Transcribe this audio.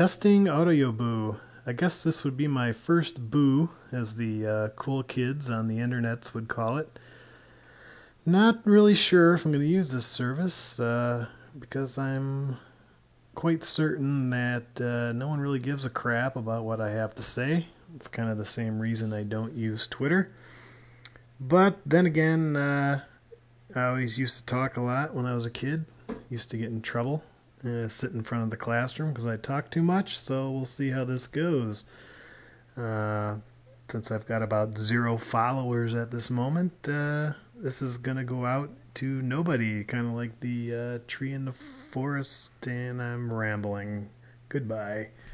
Testing Audiobu. I guess this would be my first boo, as the cool kids on the internets would call it. Not really sure if I'm going to use this service because I'm quite certain that no one really gives a crap about what I have to say. It's kind of the same reason I don't use Twitter. But then again, I always used to talk a lot when I was a kid. Used to get in trouble. Sit in front of the classroom because I talk too much, so we'll see how this goes. Uh, since I've got about 0 followers at this moment, this is going to go out to nobody, kind of like the tree in the forest, and I'm rambling. Goodbye.